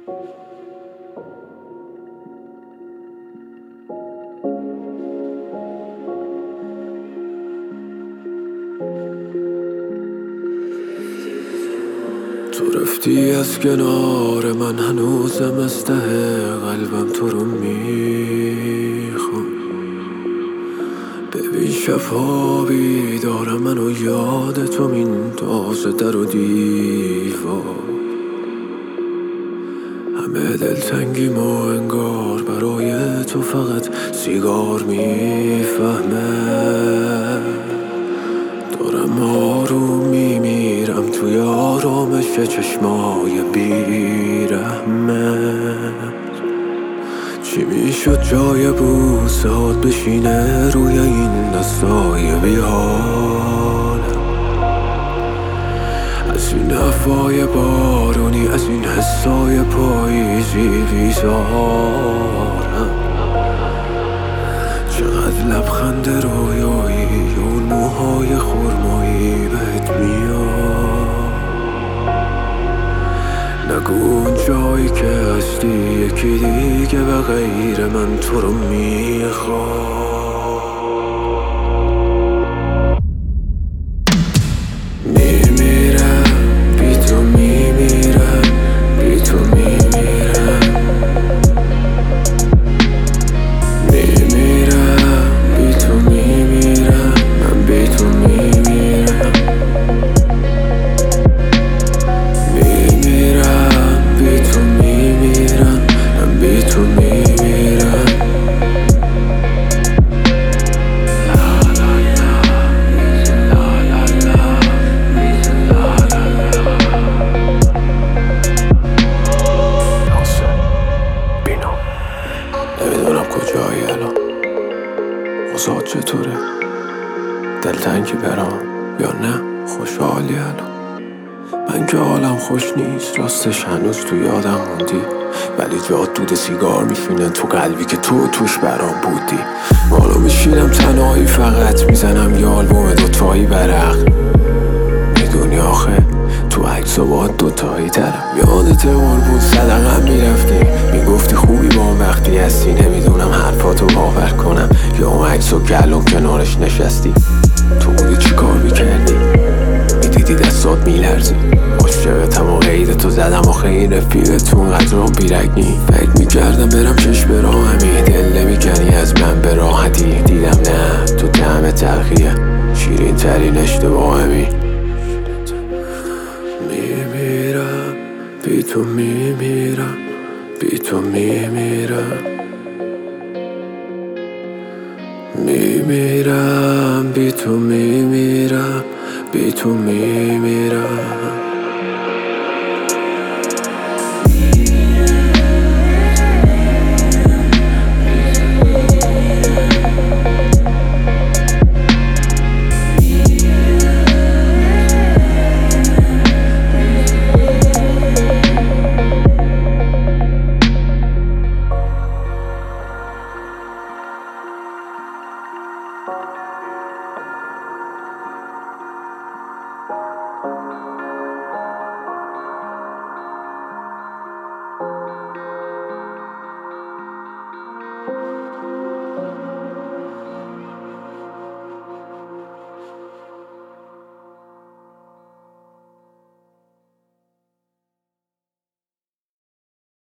تو رفتی از کنار من، هنوزم از ته قلبم تو رو میخوام. ببین شبها بیدارم منو یاد تو میندازه در و دیوار. همه دلتنگیم و انگار برای تو فقط سیگار میفهمه. دارم آروم میمیرم توی آرامش چشمای بیرحمت. چی میشد جای بوسات بشینه روی این دستای بیحالم؟ از این هوای بارونی، از این حسای پاییزی بیزارم. چقدر لبخند رویایی، اون موهای خرمایی بهت میاد. نگو اون جایی که هستی یکی دیگه به غیر من تو رو میخواد. نمیدونم کجایی الان، اوضاع چطوره؟ دلتنگی برام یا نه خوشحالی الان؟ من که حالم خوش نیست، راستش هنوز تو یادم موندی، ولی جات دود سیگار میشینه تو قلبی که تو توش برام بودی. مالو میشینم تنهایی فقط میزنم یه آلبوم دوتایی برق. میدونی آخه تو عکس و با دوتایی ترم. یادت قربون صدقم میرفتی، میگفتی خوبی با هم وقتی هستی. نمیدونم حرفاتو باور کنم یا اون عکس و گلوم کنارش نشستی. تو بودی چی کار میکردی؟ میدیدی دستات میلرزی. عاشقتم و قیدتو زدم آخه این رفیقتون قدرام بیرگنی. فکر میکردم برم چشم راهمی، دل نمیکنی از من به راحتی. دیدم نه تو طعم تلخیه، شیرین ترین اشتباهمی. میمیرم بی تو، میمیرم بی تو، میمیرم. میمیرم بی تو، میمیرم بی تو، میمیرم.